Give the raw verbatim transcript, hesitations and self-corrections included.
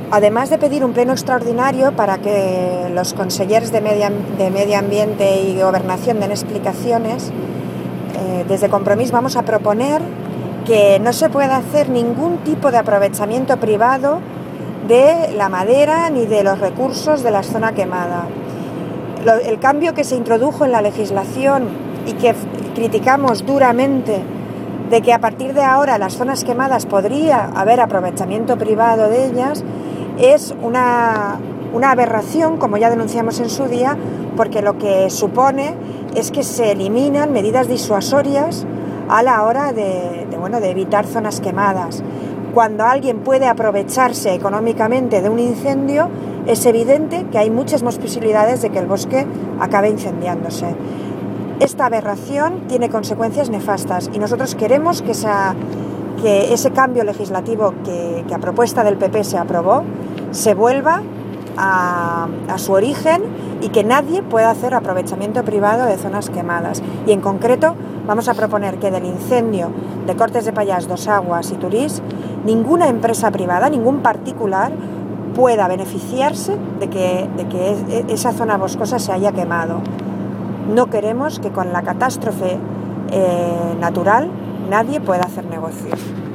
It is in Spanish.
además de pedir un pleno extraordinario para que los consellers de Medio, de Medio Ambiente y Gobernación den explicaciones, eh, desde Compromís vamos a proponer que no se pueda hacer ningún tipo de aprovechamiento privado de la madera ni de los recursos de la zona quemada. Lo, el cambio que se introdujo en la legislación y que criticamos duramente, de que a partir de ahora las zonas quemadas podría haber aprovechamiento privado de ellas, es una, una aberración, como ya denunciamos en su día, porque lo que supone es que se eliminan medidas disuasorias a la hora de, de, bueno, de evitar zonas quemadas. Cuando alguien puede aprovecharse económicamente de un incendio, es evidente que hay muchas más posibilidades de que el bosque acabe incendiándose. Esta aberración tiene consecuencias nefastas y nosotros queremos que, esa, que ese cambio legislativo que, que a propuesta del P P se aprobó se vuelva a, a su origen y que nadie pueda hacer aprovechamiento privado de zonas quemadas. Y en concreto vamos a proponer que del incendio de Cortes de Pallars, Dos Aguas y Turís, ninguna empresa privada, ningún particular pueda beneficiarse de que, de que esa zona boscosa se haya quemado. No queremos que con la catástrofe eh, natural nadie pueda hacer negocio.